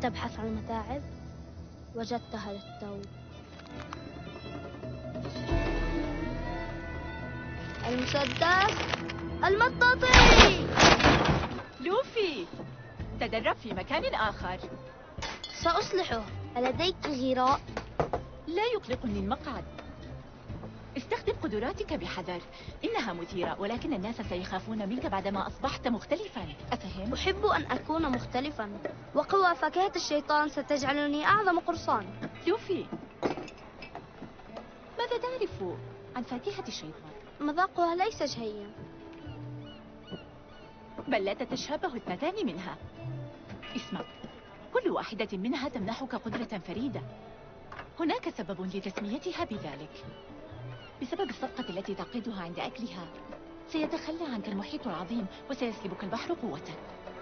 أتبحث عن المتاعب؟ وجدتها للتو. المسدس المطاطي. لوفي، تدرب في مكان آخر. سأصلحه. ألديك غراء؟ لا يقلقني المقعد. استخدم قدراتك بحذر، إنها مثيرة، ولكن الناس سيخافون منك بعدما أصبحت مختلفاً، أفهم؟ أحب أن أكون مختلفاً، وقوى فاكهة الشيطان ستجعلني أعظم قرصان. لوفي، ماذا تعرف عن فاكهة الشيطان؟ مذاقها ليس شهيا. بل لا تتشابه اثنتان منها. اسمع، كل واحدة منها تمنحك قدرة فريدة. هناك سبب لتسميتها بذلك. بسبب الصفقة التي تعقدها عند أكلها، سيتخلى عنك المحيط العظيم وسيسلبك البحر قوتك.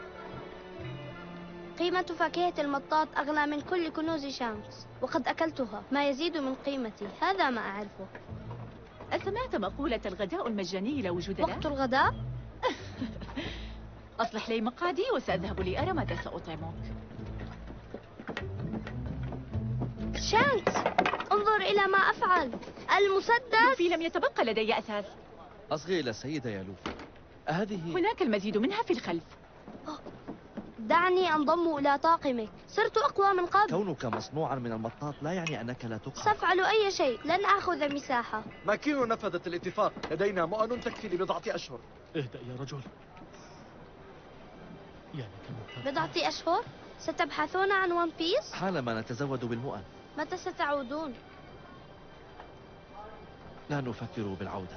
قيمة فاكهة المطاط أغلى من كل كنوز شانكس، وقد أكلتها، ما يزيد من قيمتي، هذا ما أعرفه. أسمعت مقولة الغداء المجاني لا وجود له؟ وقت الغداء؟ أصلح لي مقعدي وسأذهب لأرى ماذا سأطعمك. شانكس، انظر إلى ما أفعل. المسدس. لوفي، لم يتبقى لدي أساس. أصغي إلى السيدة يا لوفي. هذه هناك المزيد منها في الخلف. دعني أنضم إلى طاقمك، صرت أقوى من قبل. كونك مصنوعا من المطاط لا يعني أنك لا تقهر. سأفعل أي شيء، لن آخذ مساحة. ماكينو نفذت الاتفاق، لدينا مؤن تكفي لبضعة أشهر. اهدأ يا رجل. يا لك من بضعة أشهر؟ ستبحثون عن ون بيس؟ حالما نتزود بالمؤن. متى ستعودون؟ لا نفكر بالعودة.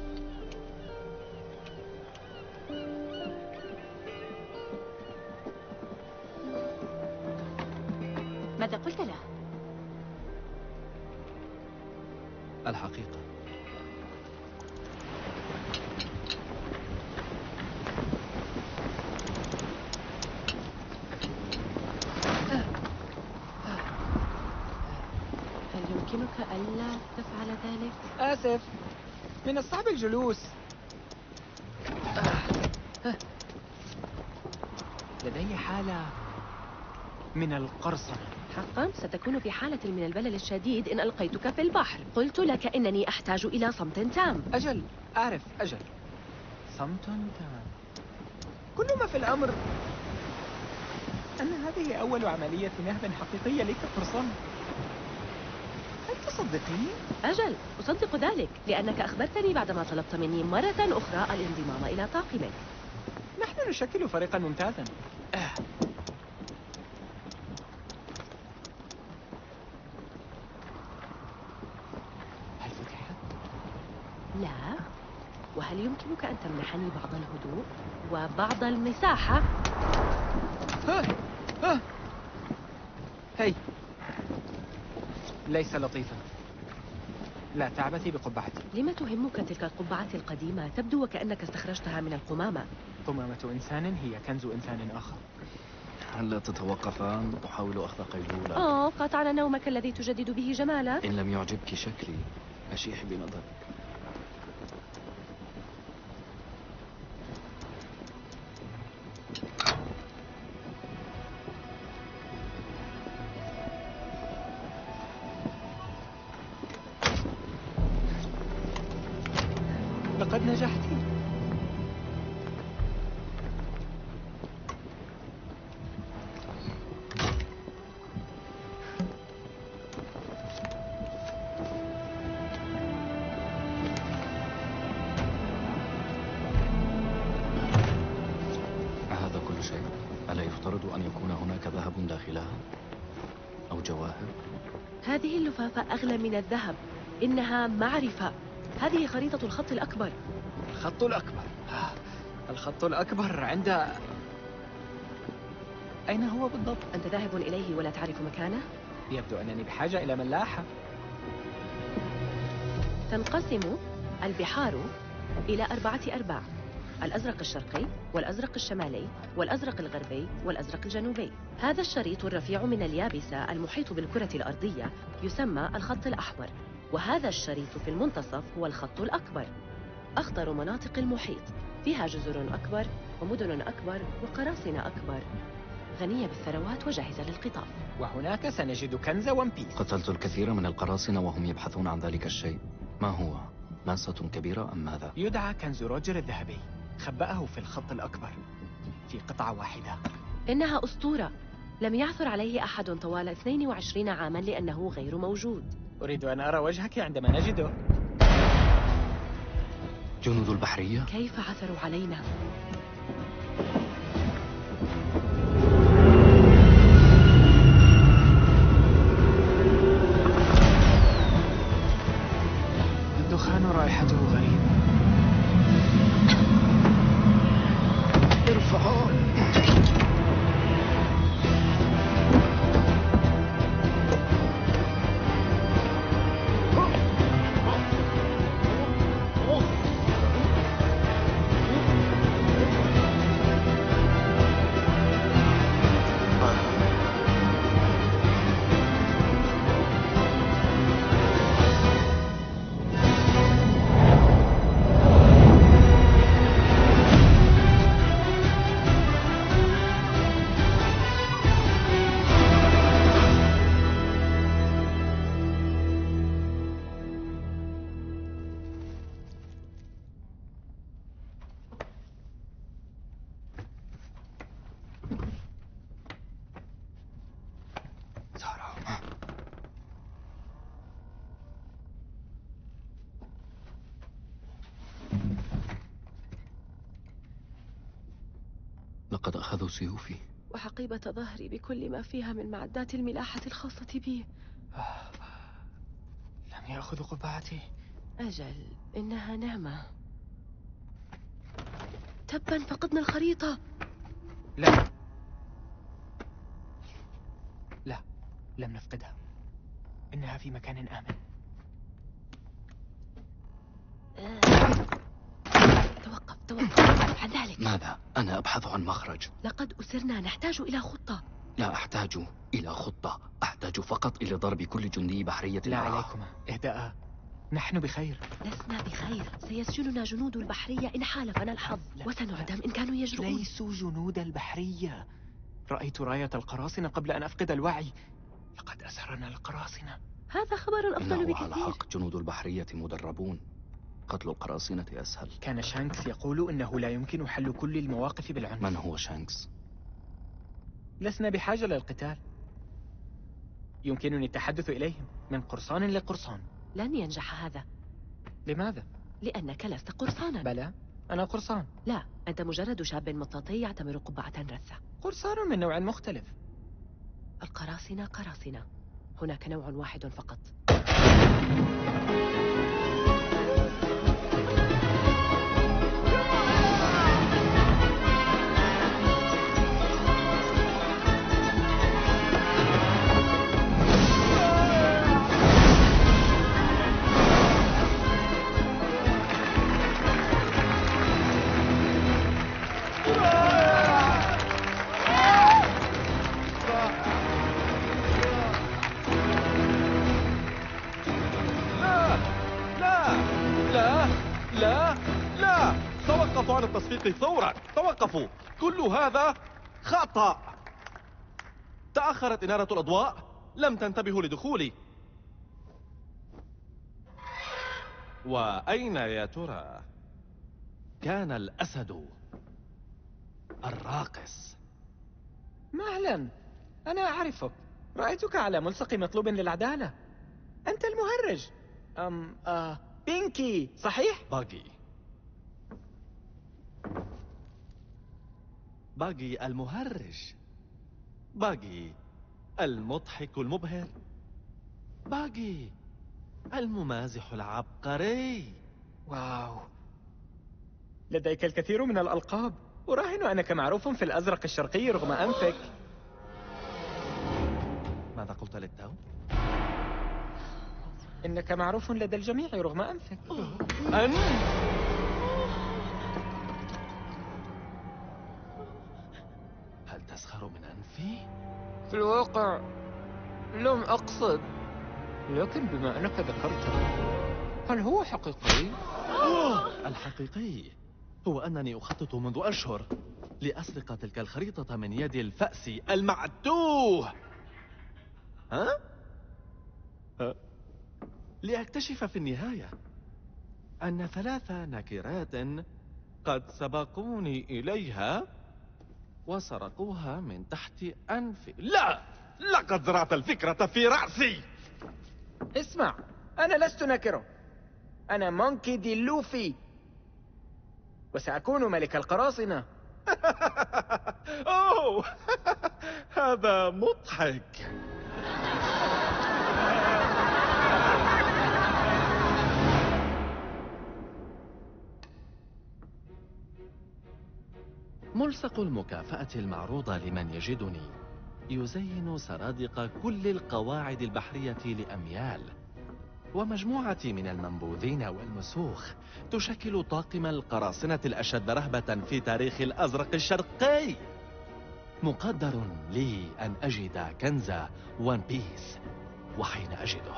ماذا قلت له؟ الحقيقة هل يمكنك ألا تفعل ذلك؟ آسف، من الصعب الجلوس. لدي حالة من القرصنة. حقا ستكون في حالة من البلل الشديد إن ألقيتك في البحر. قلت لك إنني أحتاج إلى صمت تام. أجل، أعرف، أجل. صمت تام. كل ما في الأمر أن هذه أول عملية نهب حقيقية لي كقرصان. هل تصدقين؟ أجل، أصدق ذلك، لأنك أخبرتني بعدما طلبت مني مرة أخرى الانضمام إلى طاقمك. نحن نشكل فريقا ممتازا. هل فتحت؟ لا. وهل يمكنك أن تمنحني بعض الهدوء وبعض المساحة؟ هي، ليس لطيفا. لا تعبثي بقبعتي. لم تهمك تلك القبعة القديمة؟ تبدو وكأنك استخرجتها من القمامة. قمامة إنسان هي كنز إنسان آخر. هل لا تتوقفان؟ أحاول أخذ قيلولة. قاطعنا نومك الذي تجدد به جماله. إن لم يعجبك شكلي أشيح بنظرك. لقد نجحت. هذا كل شيء؟ ألا يفترض أن يكون هناك ذهب داخلها؟ أو جواهر؟ هذه اللفافة أغلى من الذهب. إنها معرفة. هذه خريطة الخط الأكبر. الخط الأكبر. الخط الأكبر عند... أين هو بالضبط؟ أنت ذاهب إليه ولا تعرف مكانه؟ يبدو أنني بحاجة إلى ملاحة. تنقسم البحار إلى 4 أرباع: الأزرق الشرقي، والأزرق الشمالي، والأزرق الغربي، والأزرق الجنوبي. هذا الشريط الرفيع من اليابسة المحيط بالكرة الأرضية يسمى الخط الأحمر، وهذا الشريط في المنتصف هو الخط الأكبر. أخطر مناطق المحيط فيها جزر أكبر ومدن أكبر وقراصنة أكبر. غنية بالثروات وجاهزة للقطاف. وهناك سنجد كنز ون بيس. قتلت الكثير من القراصنة وهم يبحثون عن ذلك الشيء. ما هو؟ ماسة كبيرة أم ماذا؟ يدعى كنز روجر الذهبي، خبأه في الخط الأكبر في قطعة واحدة. إنها أسطورة، لم يعثر عليه أحد طوال 22 عاما لأنه غير موجود. أريد أن أرى وجهك عندما نجده. جنود البحرية؟ كيف عثروا علينا؟ الدخان رائحته غريبة. ارفعون. لقد أخذوا سيوفي وحقيبة ظهري بكل ما فيها من معدات الملاحة الخاصة بي. لم يأخذوا قبعتي. أجل، إنها نعمة. تبا، فقدنا الخريطة. لا، لم نفقدها. إنها في مكان آمن. توقف عن ذلك. ماذا؟ أنا أبحث عن مخرج. لقد أسرنا، نحتاج إلى خطة. لا أحتاج إلى خطة، أحتاج فقط إلى ضرب كل جندي بحرية. لا عليكما، اهدأ، نحن بخير. لسنا بخير، سيسجننا جنود البحرية إن حالفنا الحظ، وسنعدم إن كانوا يجرؤون. ليسوا جنود البحرية. رأيت راية القراصنة قبل أن أفقد الوعي. لقد أسرنا القراصنة. هذا خبر أفضل إنه بكثير. على حق، جنود البحرية مدربون، قتل القراصنة أسهل. كان شانكس يقول إنه لا يمكن حل كل المواقف بالعنف. من هو شانكس؟ لسنا بحاجة للقتال، يمكنني التحدث إليهم من قرصان لقرصان. لن ينجح هذا. لماذا؟ لأنك لست قرصانا. بلى، أنا قرصان. لا، أنت مجرد شاب مطاطي يعتمر قبعة رثة. قرصان من نوع مختلف. القراصنة قراصنة، هناك نوع واحد فقط. توقفوا عن التصفيق فورا، توقفوا، كل هذا خطأ. تأخرت إنارة الأضواء، لم تنتبهوا لدخولي. وأين يا ترى كان الأسد الراقص؟ مهلا، أنا أعرفك، رأيتك على ملصق مطلوب للعدالة. أنت المهرج. بينكي، صحيح؟ باجي المهرج، باجي المضحك المبهر، باجي الممازح العبقري. واو، لديك الكثير من الألقاب. أراهن أنك معروف في الأزرق الشرقي رغم أنفك. ماذا قلت للتو؟ إنك معروف لدى الجميع رغم أنفك. هل تسخر من أنفي؟ في الواقع لم أقصد، لكن بما أنك ذكرته، هل هو حقيقي؟ الحقيقي هو أنني أخطط منذ أشهر لأسرق تلك الخريطة من يد الفأس المعتوه. ها؟ لأكتشف في النهاية أن 3 نكرات قد سبقوني إليها وسرقوها من تحت أنفي. لا! لقد زرعت الفكرة في رأسي. اسمع، أنا لست نكرة، أنا مونكي دي لوفي، وسأكون ملك القراصنة. أوه هذا مضحك. ملصق المكافأة المعروضة لمن يجدني يزين سرادق كل القواعد البحرية لأميال، ومجموعتي من المنبوذين والمسوخ تشكل طاقم القراصنة الأشد رهبة في تاريخ الأزرق الشرقي. مقدر لي أن أجد كنز وان بيس، وحين أجده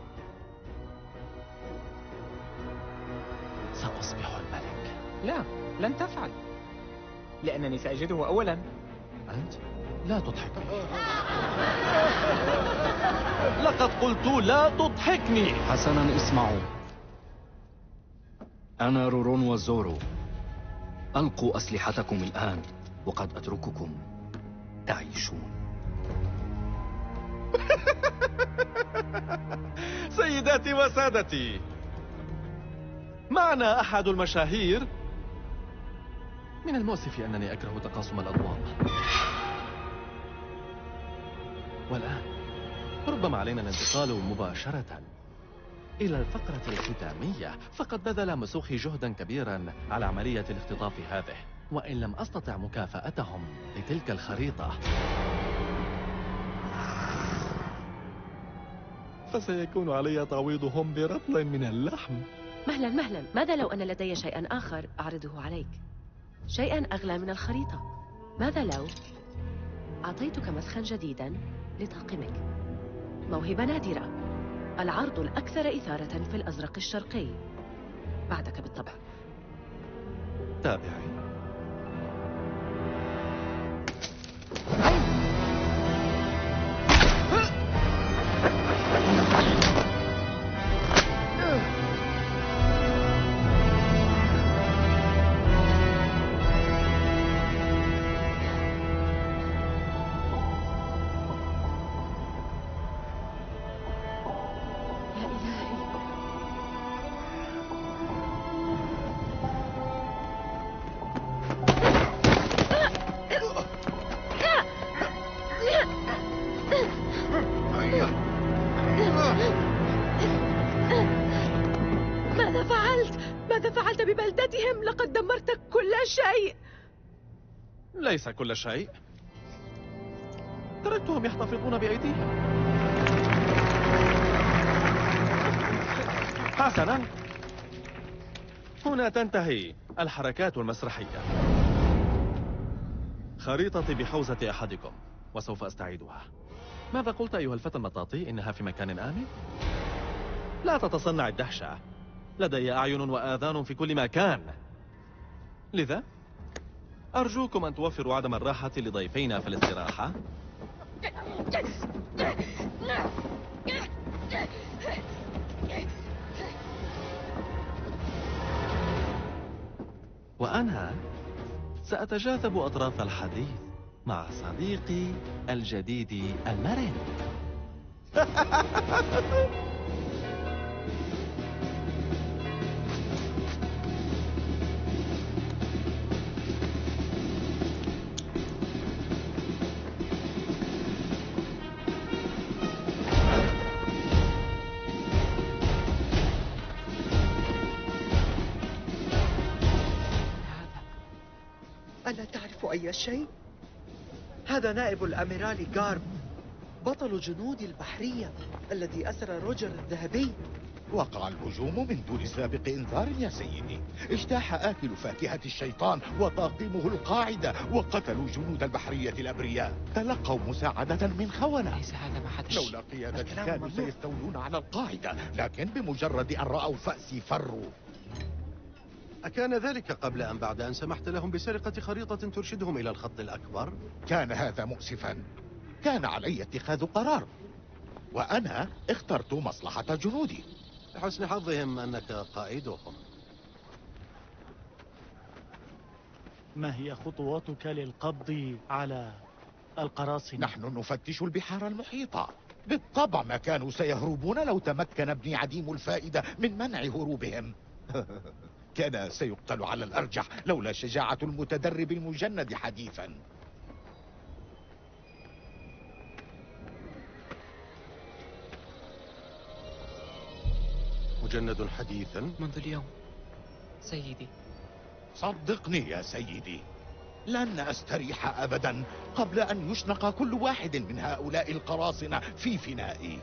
سأصبح الملك. لا، لن تفعل، لأنني سأجده أولا. أنت لا تضحكني. لقد قلت لا تضحكني. حسنا، اسمعوا. أنا رورون وزورو. ألقوا أسلحتكم الآن وقد أترككم تعيشون. سيداتي وسادتي، معنا أحد المشاهير. من المؤسف أنني أكره تقاسم الأضواء. والآن ربما علينا الانتقال مباشرة إلى الفقرة الختامية، فقد بذل مسوخي جهدا كبيرا على عملية الاختطاف هذه، وإن لم أستطع مكافأتهم بتلك الخريطة فسيكون علي تعويضهم برطل من اللحم. مهلا، ماذا لو أن لدي شيئا آخر أعرضه عليك؟ شيئا أغلى من الخريطة. ماذا لو أعطيتك مسخا جديدا لطاقمك؟ موهبة نادرة، العرض الأكثر إثارة في الأزرق الشرقي، بعدك بالطبع. تابعي. ماذا فعلت ببلدتهم؟ لقد دمرت كل شيء. ليس كل شيء، تركتهم يحتفظون بأيديهم. حسنا، هنا تنتهي الحركات المسرحية. خريطتي بحوزة أحدكم وسوف أستعيدها. ماذا قلت أيها الفتى المطاطي؟ إنها في مكان آمن؟ لا تتصنع الدهشة، لدي أعين وآذان في كل مكان. لذا أرجوكم أن توفروا عدم الراحة لضيفينا في الاستراحة. وأنا سأتجاذب أطراف الحديث مع صديقي الجديد المرن. ألا تعرف أي شيء؟ هذا نائب الأميرال غارب، بطل جنود البحرية الذي أسر روجر الذهبي. وقع الهجوم من دون سابق إنذار يا سيدي. اجتاح آكل فاكهة الشيطان وطاقمه القاعدة وقتلوا جنود البحرية الأبرياء. تلقوا مساعدة من خونة. ليس هذا ما حدث. لولا قيادتي كانوا سيستولون على القاعدة، لكن بمجرد أن رأوا فأسي فروا. أكان ذلك قبل أم بعد أن سمحت لهم بسرقة خريطة ترشدهم إلى الخط الأكبر؟ كان هذا مؤسفا. كان علي اتخاذ قرار، وأنا اخترت مصلحة جنودي. لحسن حظهم أنك قائدهم. ما هي خطواتك للقبض على القراصنة؟ نحن نفتش البحار المحيطة. بالطبع ما كانوا سيهربون لو تمكن ابني عديم الفائدة من منع هروبهم. كان سيقتل على الأرجح لولا شجاعة المتدرب المجند حديثا. مجند حديثا؟ منذ اليوم سيدي. صدقني يا سيدي، لن أستريح أبدا قبل أن يشنق كل واحد من هؤلاء القراصنة في فنائي.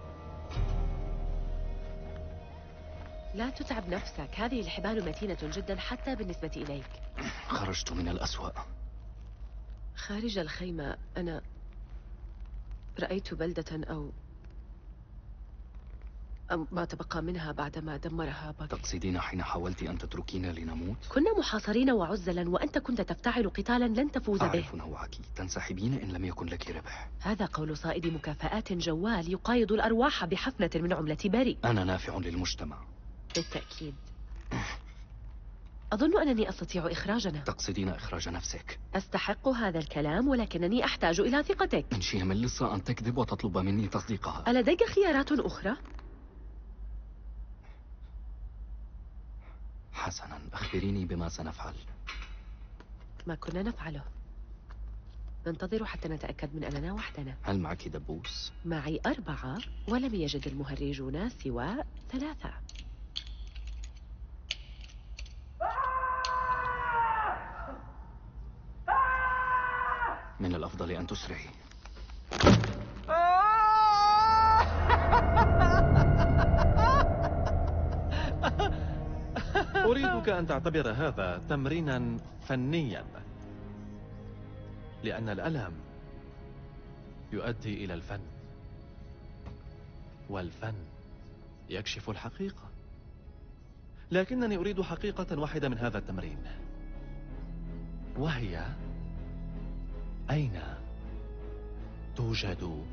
لا تتعب نفسك، هذه الحبال متينة جدا حتى بالنسبة إليك. خرجت من الأسوأ. خارج الخيمة أنا رأيت بلدة أو ما تبقى منها بعدما دمرها بك. تقصدين حين حاولت أن تتركينا لنموت؟ كنا محاصرين وعزلا وأنت كنت تفتعل قتالا لن تفوز به. أعرف نوعك، تنسحبين إن لم يكن لك ربح. هذا قول صائد مكافآت جوال يقايض الأرواح بحفنة من عملة بري. أنا نافع للمجتمع. بالتأكيد. أظن أنني أستطيع إخراجنا. تقصدين إخراج نفسك؟ أستحق هذا الكلام ولكنني أحتاج إلى ثقتك. إن شئت من لصة أن تكذب وتطلب مني تصديقها. ألديك خيارات أخرى؟ حسنا، أخبريني بما سنفعل. ما كنا نفعله. ننتظر حتى نتأكد من أننا وحدنا. هل معك دبوس؟ معي 4 ولم يجد المهرجون سوى 3. من الأفضل أن تسرعي. أريدك أن تعتبر هذا تمرينا فنيا، لأن الألم يؤدي إلى الفن، والفن يكشف الحقيقة. لكنني أريد حقيقة واحدة من هذا التمرين، وهي أين توجد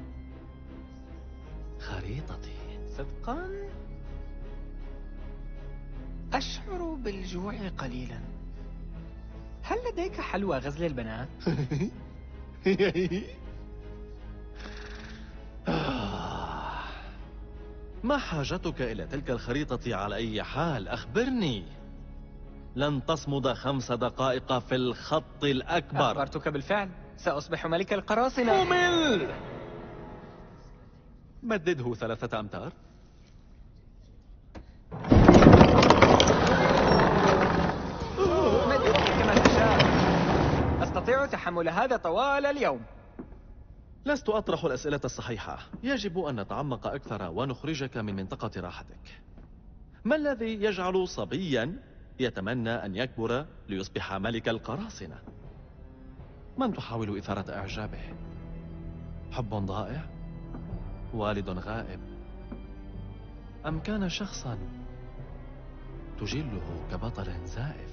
خريطتي؟ صدقا أشعر بالجوع قليلا. هل لديك حلوى غزل البنات؟ ما حاجتك إلى تلك الخريطة على أي حال؟ أخبرني. لن تصمد 5 دقائق في الخط الأكبر. أخبرتك بالفعل، سأصبح ملك القراصنة. ممل. مدده 3 أمتار. مدده كما تشاء. أستطيع تحمل هذا طوال اليوم. لست أطرح الأسئلة الصحيحة. يجب أن نتعمق أكثر ونخرجك من منطقة راحتك. ما الذي يجعل صبيا يتمنى أن يكبر ليصبح ملك القراصنة؟ من تحاول إثارة إعجابه؟ حب ضائع؟ والد غائب؟ أم كان شخصا تجله كبطل زائف؟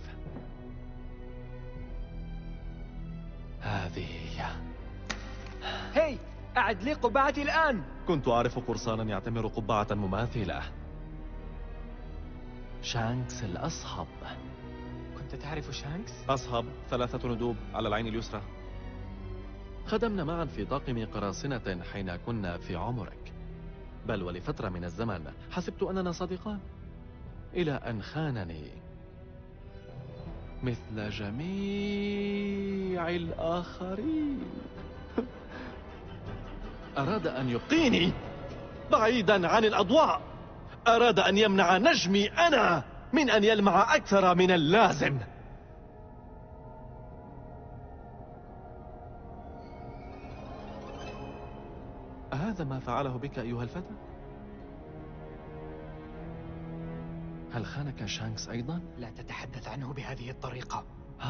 هذه هي. هاي، أعد لي قبعتي الآن. كنت أعرف قرصانا يعتمر قبعة مماثلة. شانكس الأصهب. كنت تعرف شانكس؟ أصهب 3 ندوب على العين اليسرى. خدمنا معا في طاقم قراصنة حين كنا في عمرك، بل ولفترة من الزمن حسبت أننا صديقان، إلى أن خانني مثل جميع الآخرين. أراد أن يبقيني بعيدا عن الأضواء. أراد أن يمنع نجمي أنا من أن يلمع أكثر من اللازم. هذا ما فعله بك أيها الفتى؟ هل خانك شانكس أيضا؟ لا تتحدث عنه بهذه الطريقة.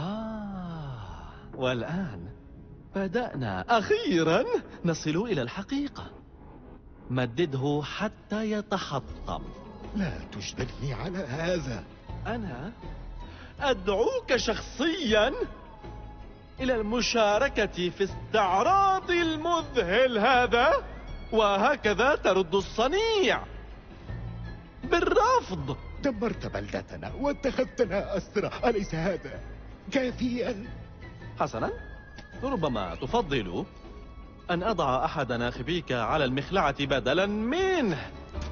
والآن بدأنا أخيرا نصل إلى الحقيقة. مدده حتى يتحطم. لا تجبرني على هذا. أنا أدعوك شخصيا إلى المشاركة في استعراض المذهل هذا، وهكذا ترد الصنيع بالرفض. دمرت بلدتنا واتخذتنا أسرى، أليس هذا كافيا؟ حسنا، ربما تفضل أن أضع أحد ناخبيك على المخلعة بدلا منه.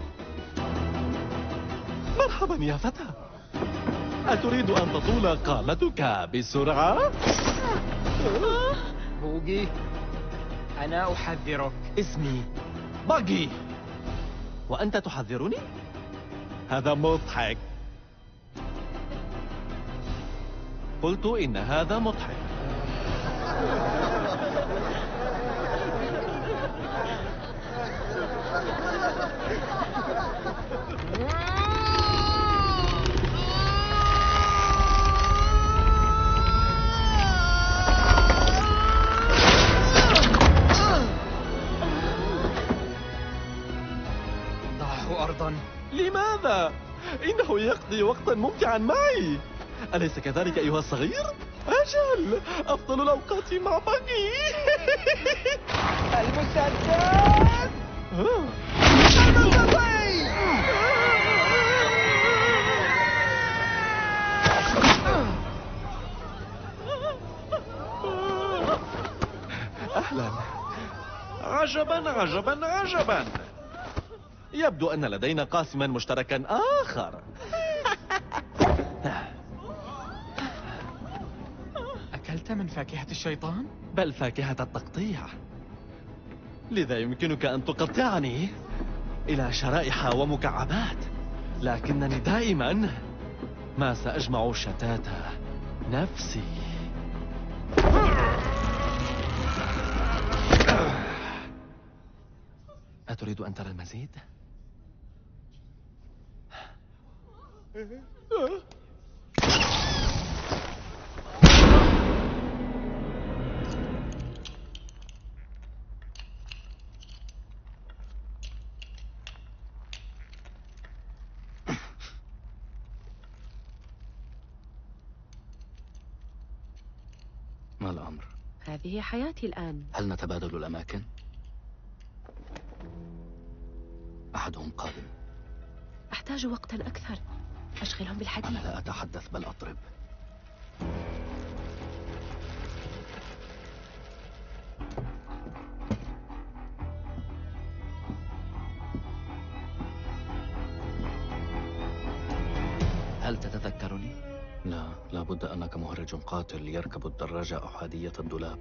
مرحبا يا فتى، أتريد أن تطول قامتك بسرعة؟ بوغي، أنا أحذرك. اسمي باجي وأنت تحذرني؟ هذا مضحك. قلت إن هذا مضحك. ضعه أرضا. لماذا؟ إنه يقضي وقتا ممتعا معي، أليس كذلك أيها الصغير؟ أجل، أفضل الأوقات مع باجي. المسدس! أهلا. عجبا عجبا عجبا، يبدو أن لدينا قاسما مشتركا آخر. أكلت من فاكهة الشيطان؟ بل فاكهة التقطيع، لذا يمكنك أن تقطعني إلى شرائح ومكعبات، لكنني دائما ما سأجمع شتات نفسي. أتريد أن ترى المزيد؟ ما الأمر؟ هذه حياتي الآن. هل نتبادل الأماكن؟ أحدهم قادم. أحتاج وقتا أكثر، أشغلهم بالحديث. أنا لا أتحدث بل أطرب. هل تتذكرني؟ لا، لابد أنك مهرج قاتل يركب الدراجة أحادية الدولاب.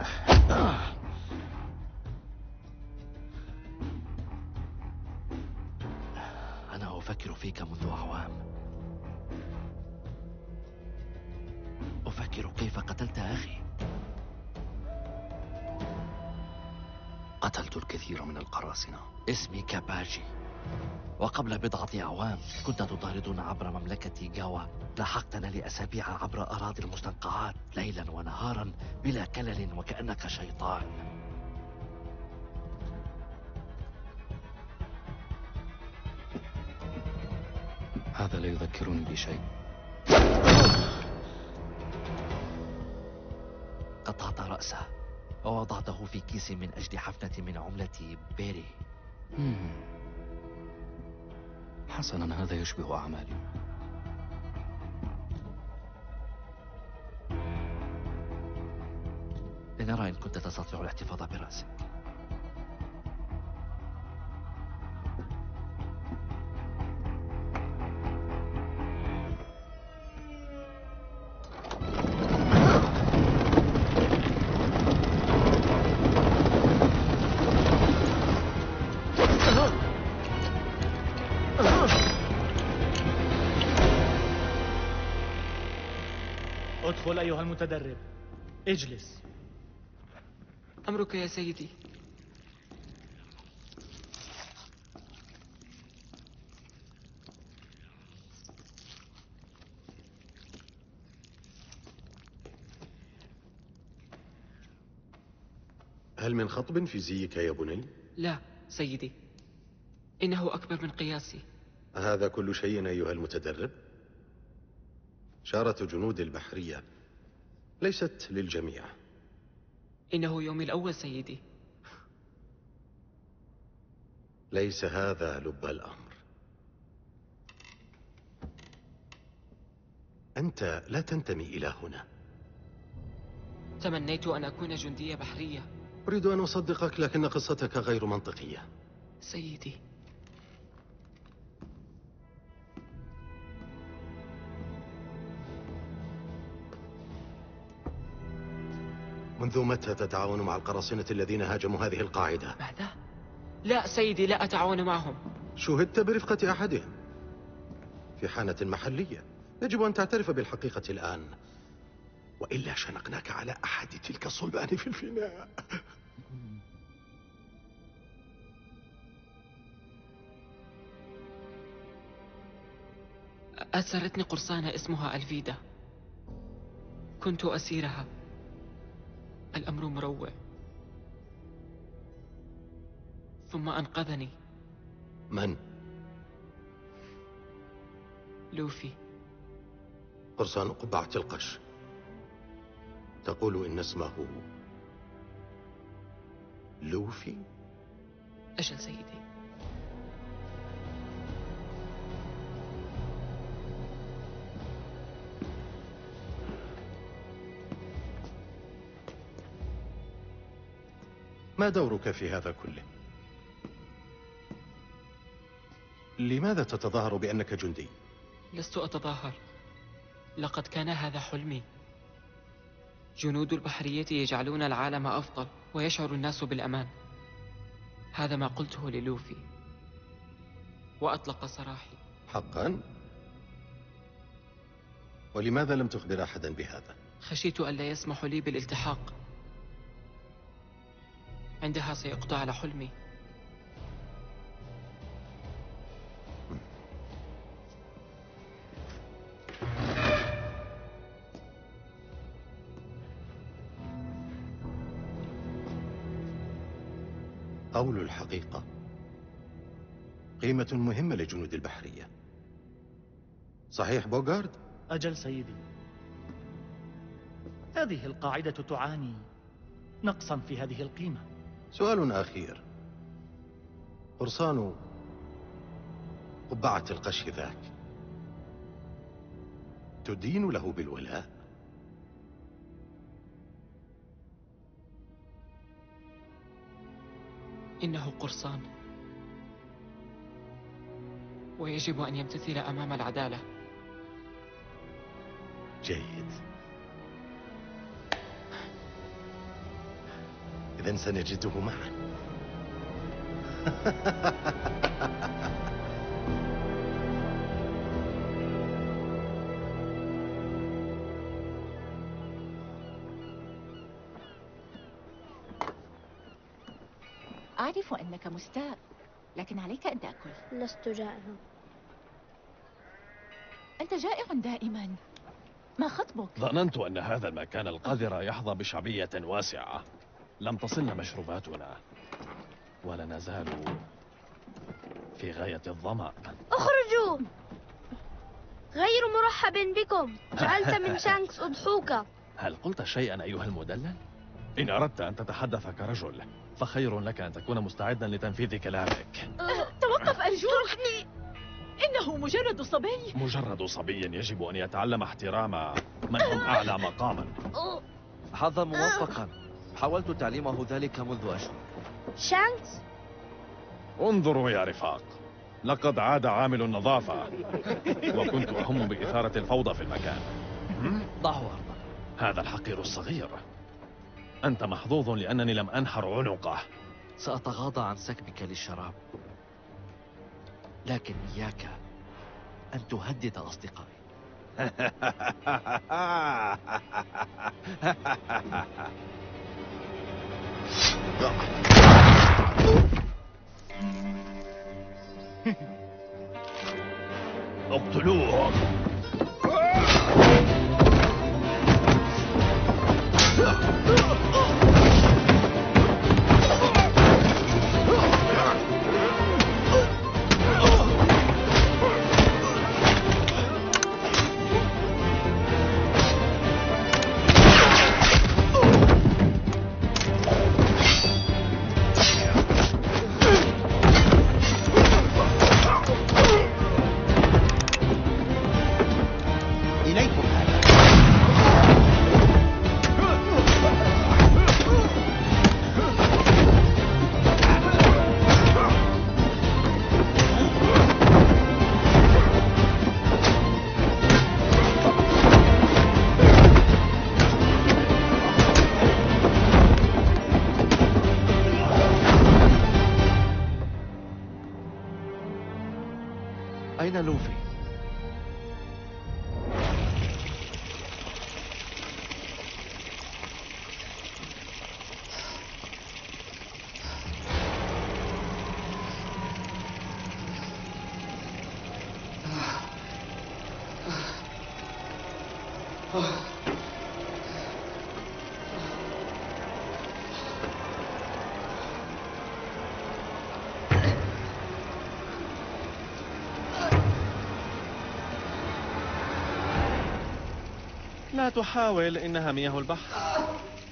أنا أفكر فيك منذ أعوام، أفكر كيف قتلت أخي. قتلت الكثير من القراصنة. اسمي كاباجي، وقبل بضعة أعوام كنت تطاردنا عبر مملكة جاوا. لاحقتنا لأسابيع عبر أراضي المستنقعات ليلا ونهارا بلا كلل وكأنك شيطان. هذا لا يذكرني بشيء. قطعت رأسه ووضعته في كيس من أجل حفنة من عملة بيري. حسنا، هذا يشبه أعمالي. لنرى إن كنت تستطيع الاحتفاظ برأسك. ادخل أيها المتدرب، اجلس. أمرك يا سيدي. هل من خطب في زيك يا بني؟ لا سيدي، إنه أكبر من قياسي. هذا كل شيء أيها المتدرب؟ شارة جنود البحرية ليست للجميع. إنه يومي الأول سيدي. ليس هذا لب الأمر. أنت لا تنتمي إلى هنا. تمنيت أن أكون جندية بحرية. أريد أن أصدقك، لكن قصتك غير منطقية. سيدي، منذ متى تتعاون مع القراصنة الذين هاجموا هذه القاعدة؟ ماذا؟ لا سيدي، لا أتعاون معهم. شهدت برفقة أحدهم في حانة محلية. يجب أن تعترف بالحقيقة الآن، وإلا شنقناك على أحد تلك الصلبان في الفناء. أسرتني قرصانة اسمها ألفيدا. كنت أسيرها. الأمر مروع. ثم أنقذني من؟ لوفي. قرصان قبعة القش. تقول إن اسمه لوفي؟ أجل سيدي. ما دورك في هذا كله؟ لماذا تتظاهر بأنك جندي؟ لست أتظاهر، لقد كان هذا حلمي. جنود البحرية يجعلون العالم أفضل ويشعر الناس بالأمان. هذا ما قلته للوفي، وأطلق سراحي. حقا؟ ولماذا لم تخبر أحدا بهذا؟ خشيت ألا يسمح لي بالالتحاق. عندها سيقضى على حلمي. قول الحقيقة قيمة مهمة لجنود البحرية. صحيح بوغارد؟ أجل سيدي، هذه القاعدة تعاني نقصا في هذه القيمة. سؤال أخير. قرصان قبعة القش ذاك تدين له بالولاء؟ إنه قرصان، ويجب أن يمتثل أمام العدالة. جيد. إذن سنجده معا. أعرف أنك مستاء، لكن عليك أن تأكل. لست جائعا. أنت جائع دائما. ما خطبك؟ ظننت أن هذا المكان القذر يحظى بشعبية واسعة. لم تصلنا مشروباتنا، ولا نزال في غاية الظمأ. اخرجوا! غير مرحب بكم. جعلت من شانكس أضحوك. هل قلت شيئا أيها المدلل؟ إن أردت أن تتحدث كرجل فخير لك أن تكون مستعدا لتنفيذ كلامك. توقف أرجوك. إنه مجرد صبي. مجرد صبي يجب أن يتعلم احترام من هم أعلى مقاما. حظا موفقا. حاولت تعليمه ذلك منذ أشهر. شانكس، انظروا يا رفاق، لقد عاد عامل النظافة، وكنت أهم بإثارة الفوضى في المكان. ضعه أرضا. هذا الحقير الصغير. أنت محظوظ لأنني لم أنحر عنقه. سأتغاضى عن سكبك للشراب، لكن إياك أن تهدد أصدقائي. اقتلوهم. أين لوفي؟ لا تحاول، إنها مياه البحر.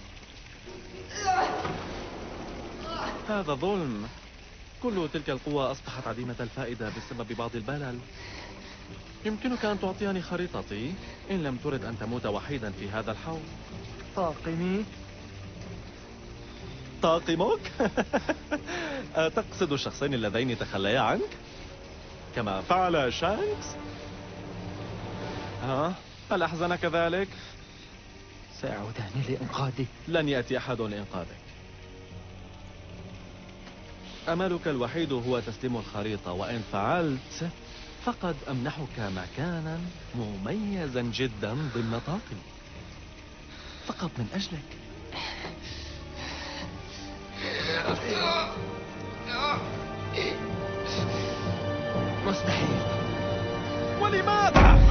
هذا ظلم. كل تلك القوى أصبحت عديمة الفائدة بسبب بعض البلل. يمكنك أن تعطيني خريطتي إن لم ترد أن تموت وحيدا في هذا الحوض. طاقمي؟ طاقمك؟ تقصد الشخصين اللذين تخليا عنك؟ كما فعل شانكس؟ ها؟ هل أحزنك ذلك؟ سيعودان لإنقاذك. لن يأتي أحد لإنقاذك. أملك الوحيد هو تسليم الخريطة، وإن فعلت فقد أمنحك مكانا مميزا جدا ضمن طاقمي، فقط من أجلك. مستحيل. ولماذا؟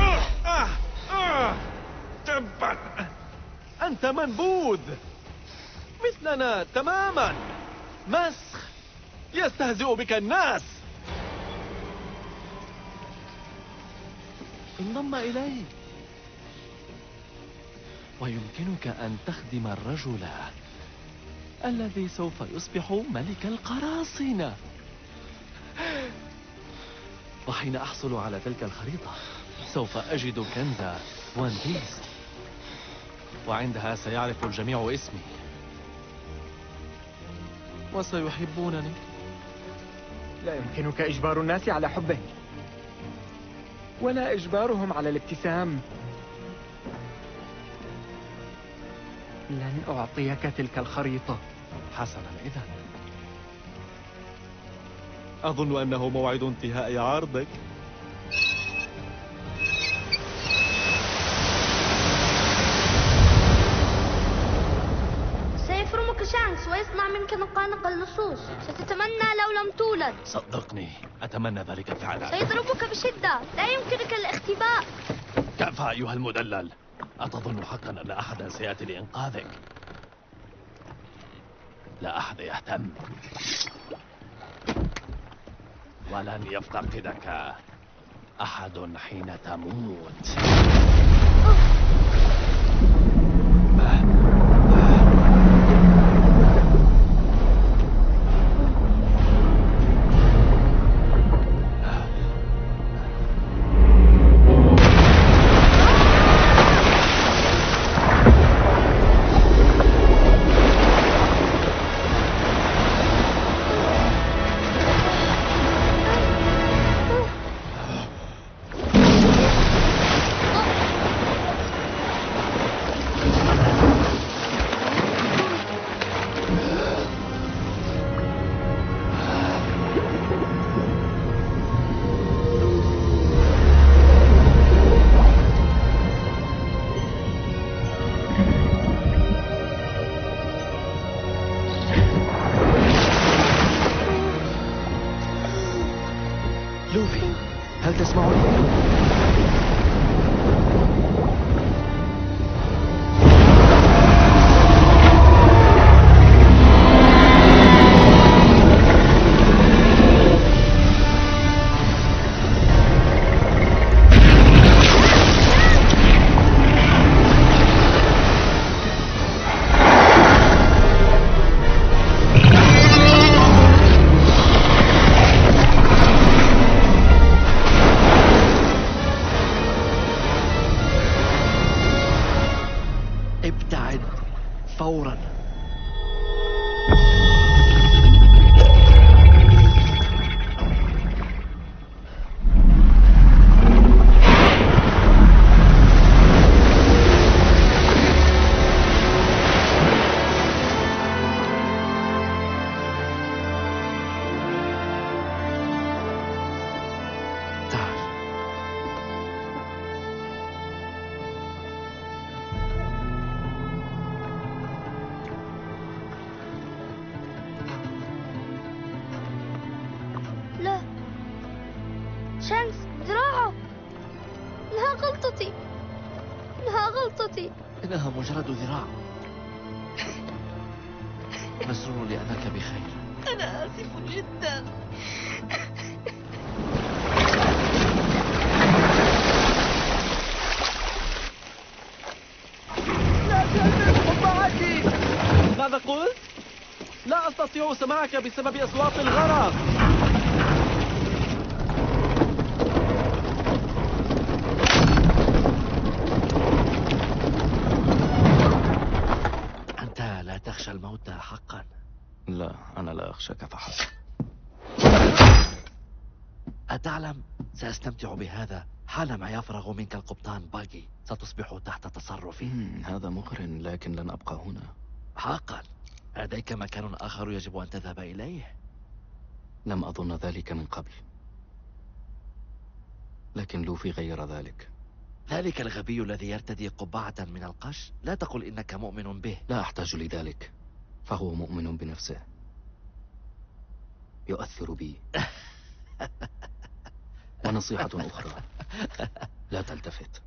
تبا، أنت منبوذ مثلنا تماما. مسخ، يستهزئ بك الناس. انضم إلي ويمكنك أن تخدم الرجل الذي سوف يصبح ملك القراصنة. وحين أحصل على تلك الخريطة سوف أجد كنز وان بيس، وعندها سيعرف الجميع اسمي وسيحبونني. لا يمكنك إجبار الناس على حبه، ولا إجبارهم على الابتسام. لن أعطيك تلك الخريطة. حسنا، إذن أظن أنه موعد انتهاء عرضك. سيفرمك شانكس ويصنع منك نقانق اللصوص. ستتمنى لو لم تولد. صدقني، أتمنى ذلك فعلا. سيضربك بشدة، لا يمكنك الاختباء. كفى أيها المدلل. أتظن حقا أن أحدا سيأتي لإنقاذك؟ لا أحد يهتم، ولن يفتقدك أحد حين تموت. فورا. لا، شانكس، ذراعه. إنها غلطتي، إنها غلطتي. إنها مجرد ذراع. مسرور لأنك بخير. أنا آسف جدا. لا تهدم قبعتي. ماذا قلت؟ لا أستطيع سماعك بسبب أصوات الغرق. أنت لا تخشى الموت حقا؟ لا، أنا لا أخشاك فحسب. أتعلم سأستمتع بهذا حالما يفرغ منك القبطان باجي. ستصبح تحت تصرفي. هذا مغر، لكن لن أبقى هنا. حقا؟ لديك مكان آخر يجب أن تذهب إليه؟ لم أظن ذلك من قبل، لكن لوفي غير ذلك. ذلك الغبي الذي يرتدي قبعة من القش؟ لا تقل إنك مؤمن به. لا أحتاج لذلك، فهو مؤمن بنفسه، يؤثر بي. ونصيحة أخرى، لا تلتفت.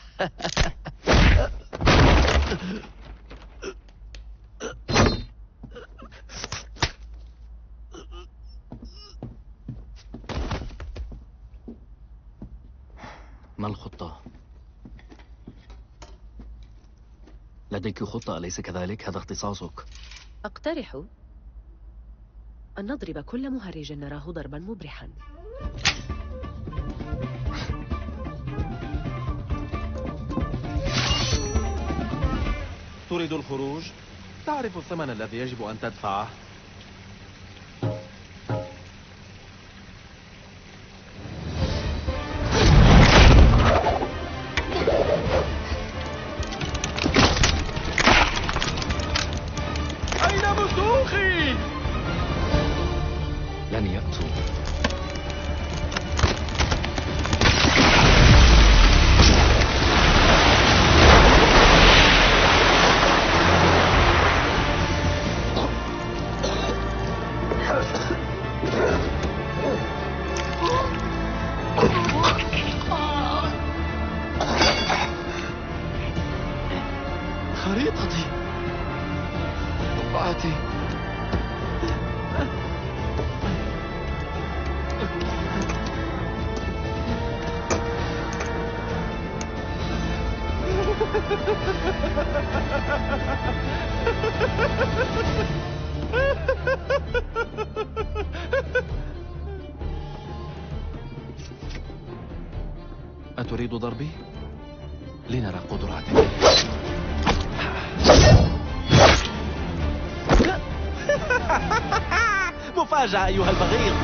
ما الخطة؟ لديك خطة أليس كذلك؟ هذا اختصاصك. أقترح أن نضرب كل مهرج نراه ضربا مبرحا. تريد الخروج؟ تعرف الثمن الذي يجب أن تدفعه. أين مسوخي؟ لن يأتوا. خريطتي، قبعتي. أتريد ضربي؟ لنرى قدراتك. مفاجأة أيها البغيض.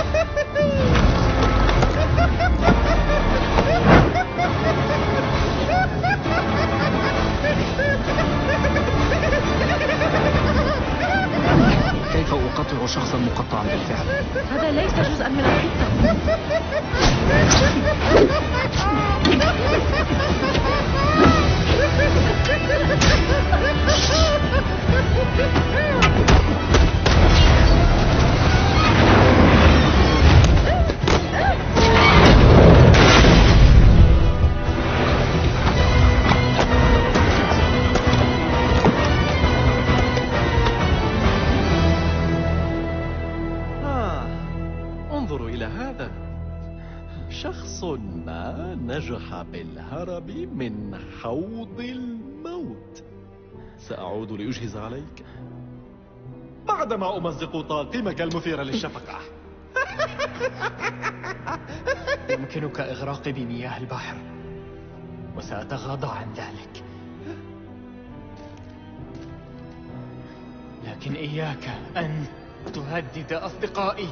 كيف أقطع شخصا مقطعا بالفعل؟ هذا ليس جزءا من الخطة. انظروا إلى هذا. شخص ما نجح بالهرب من حوض الموت. سأعود لأجهز عليك بعدما أمزق طاقمك المثير للشفقة. يمكنك إغراقي بمياه البحر، وسأتغاضى عن ذلك. ولكن إياك أن تهدد أصدقائي.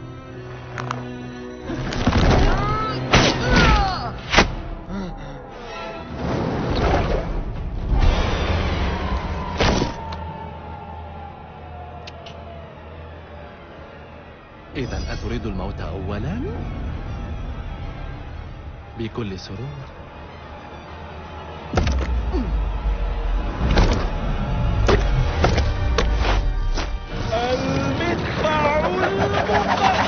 إذا أتريد الموت أولا؟ بكل سرور. المدفع المقطع.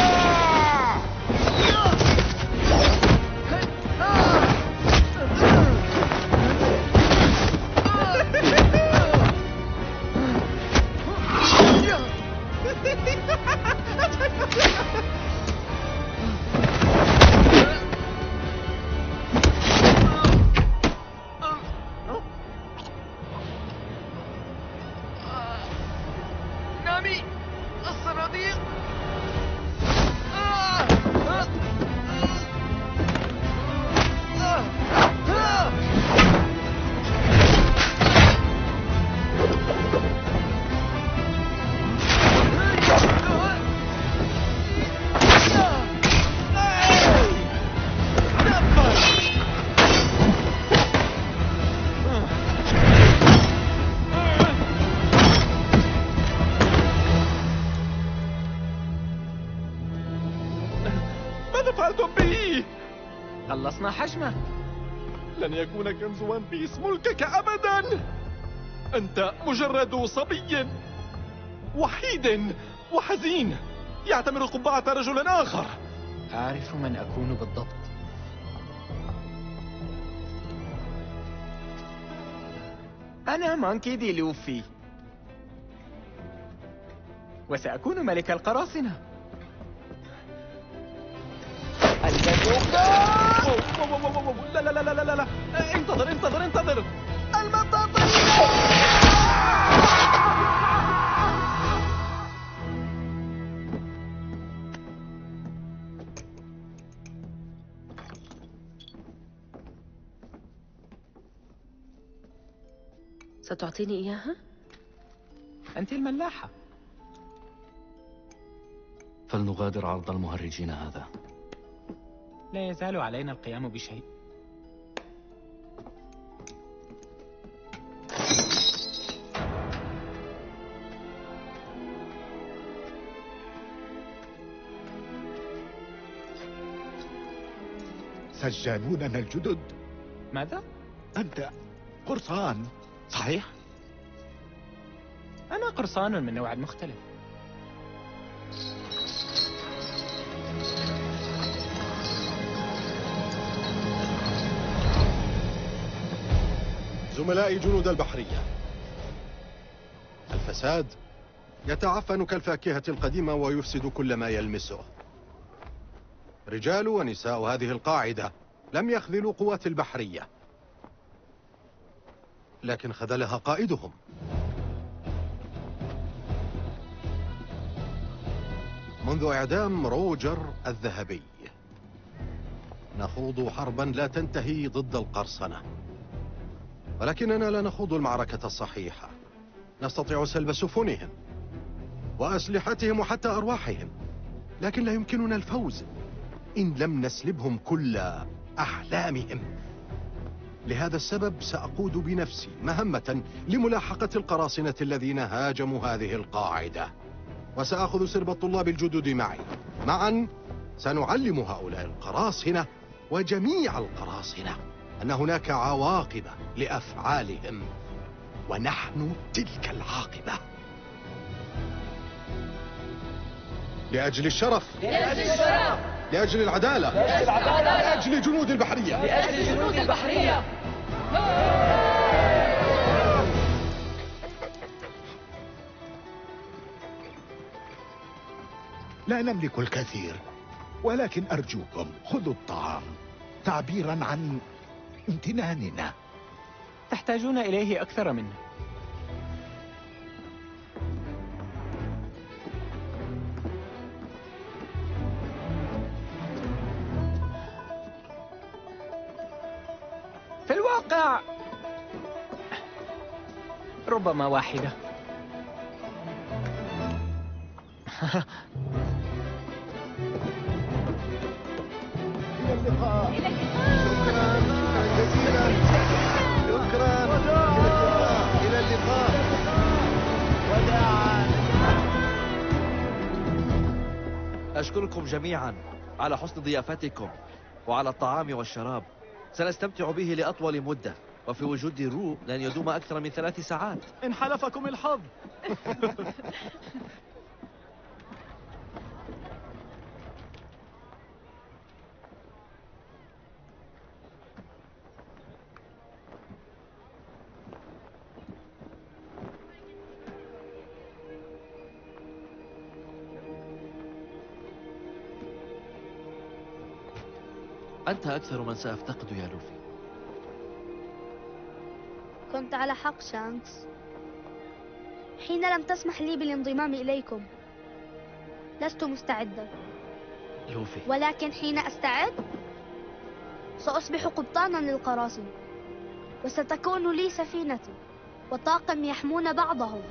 نامي الصناديق. ماذا فعلتم به؟ خلصنا حجمه. لن يكون كنز وان بيس ملكك أبدا. أنت مجرد صبي وحيد وحزين يعتمر قبعة رجل آخر. أعرف من أكون بالضبط. أنا مونكي دي لوفي، وسأكون ملك القراصنة. البازوكا! لا لا لا لا لا لا، انتظر انتظر انتظر. المطاطية! ستعطيني إياها؟ أنت الملاحة. فلنغادر عرض المهرجين هذا. لا يزال علينا القيام بشيء. سجانوننا الجدد. ماذا؟ أنت قرصان صحيح؟ أنا قرصان من نوع مختلف. زملائي جنود البحرية، الفساد يتعفن كالفاكهة القديمة ويفسد كل ما يلمسه. رجال ونساء هذه القاعدة لم يخذلوا قوات البحرية، لكن خذلها قائدهم. منذ إعدام روجر الذهبي نخوض حربا لا تنتهي ضد القرصنة، ولكننا لا نخوض المعركة الصحيحة. نستطيع سلب سفنهم وأسلحتهم وحتى أرواحهم، لكن لا يمكننا الفوز إن لم نسلبهم كل أحلامهم. لهذا السبب سأقود بنفسي مهمة لملاحقة القراصنة الذين هاجموا هذه القاعدة، وسأخذ سرب الطلاب الجدد معي. معا سنعلم هؤلاء القراصنة وجميع القراصنة أن هناك عواقب لأفعالهم، ونحن تلك العاقبة. لأجل الشرف، لأجل الشرف، لأجل العدالة، لأجل العدالة، لأجل جنود البحرية، لأجل جنود البحرية. لا نملك الكثير، ولكن أرجوكم خذوا الطعام تعبيرا عن امتناننا. تحتاجون إليه أكثر منا. في الواقع ربما واحدة. إلى اللقاء. شكرا جزيلا. شكرا. إلى اللقاء. وداعا. أشكركم جميعا على حسن ضيافتكم وعلى الطعام والشراب. سنستمتع به لأطول مدة، وفي وجود رو لن يدوم أكثر من 3 ساعات. إن حلفكم الحظ. أنت أكثر من سأفتقد يا لوفي. كنت على حق شانكس حين لم تسمح لي بالانضمام إليكم. لست مستعدا، لوفي. ولكن حين أستعد سأصبح قبطانا للقراصنة، وستكون لي سفينتي وطاقم يحمون بعضهم.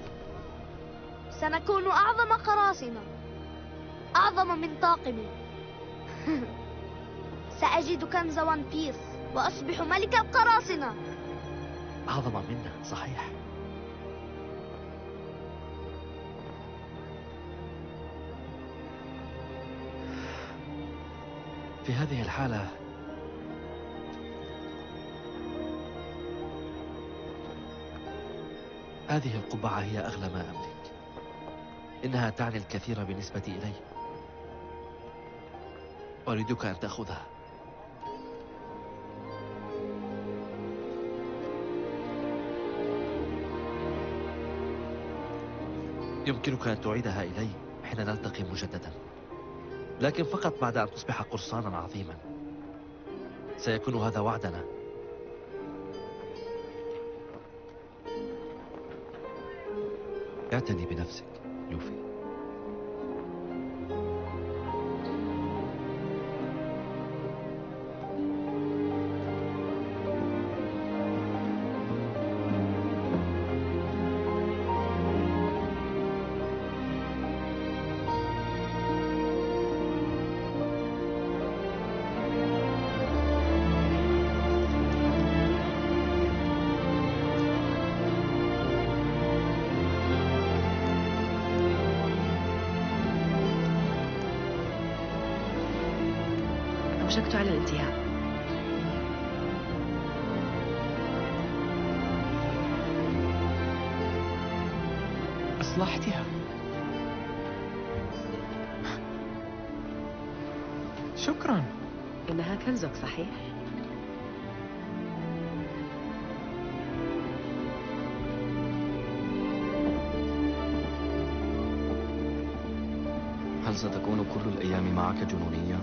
سنكون أعظم قراصنة، أعظم من طاقمي. سأجد كنز وان بيس وأصبح ملك القراصنة. أعظم منا، صحيح. في هذه الحالة هذه القبعة هي أغلى ما أملك. إنها تعني الكثير بالنسبة إلي. أريدك أن تأخذها. يمكنك أن تعيدها إلي حين نلتقي مجددا، لكن فقط بعد أن تصبح قرصانا عظيما. سيكون هذا وعدنا. اعتني بنفسك لوفي. أوشكت على الانتهاء. أصلحتها. شكرا. إنها كنزك، صحيح؟ هل ستكون كل الأيام معك جنونية؟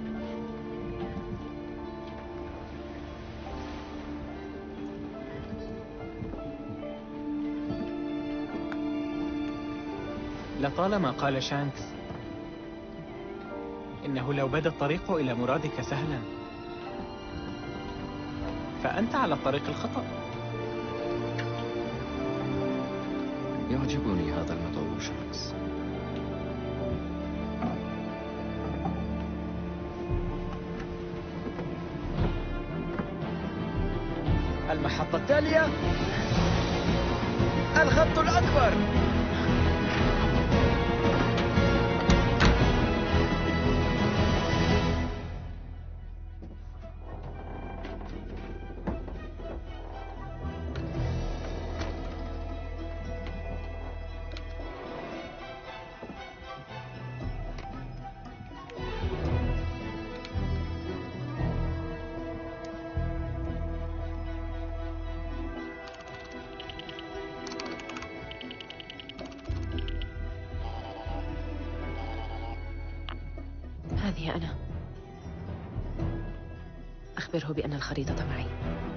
لطالما قال شانكس إنه لو بدا الطريق إلى مرادك سهلا، فأنت على الطريق الخطأ. يعجبني هذا المدعو شانكس. المحطة التالية الخط الأكبر. هذه أنا. أخبره بأن الخريطة معي.